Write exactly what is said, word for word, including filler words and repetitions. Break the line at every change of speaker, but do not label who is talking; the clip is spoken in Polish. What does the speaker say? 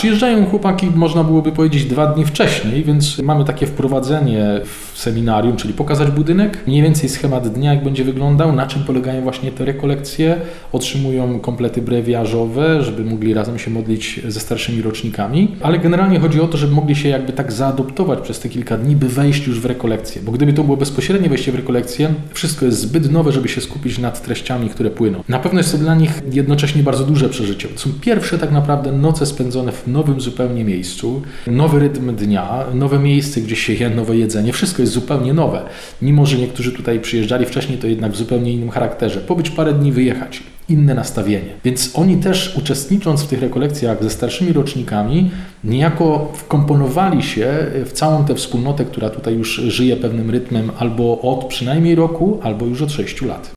przyjeżdżają chłopaki, można byłoby powiedzieć, dwa dni wcześniej, więc mamy takie wprowadzenie w seminarium, czyli pokazać budynek, mniej więcej schemat dnia, jak będzie wyglądał, na czym polegają właśnie te rekolekcje, otrzymują komplety brewiarzowe, żeby mogli razem się modlić ze starszymi rocznikami, ale generalnie chodzi o to, żeby mogli się jakby tak zaadoptować przez te kilka dni, by wejść już w rekolekcję, bo gdyby to było bezpośrednie wejście w rekolekcję, wszystko jest zbyt nowe, żeby się skupić nad treściami, które płyną. Na pewno jest to dla nich jednocześnie bardzo duże przeżycie. To są pierwsze tak naprawdę noce spędzone w nowym zupełnie miejscu, nowy rytm dnia, nowe miejsce, gdzie się je, nowe jedzenie, wszystko jest zupełnie nowe. Mimo że niektórzy tutaj przyjeżdżali wcześniej, to jednak w zupełnie innym charakterze. Pobyć parę dni, wyjechać. Inne nastawienie. Więc oni też uczestnicząc w tych rekolekcjach ze starszymi rocznikami niejako wkomponowali się w całą tę wspólnotę, która tutaj już żyje pewnym rytmem albo od przynajmniej roku, albo już od sześciu lat.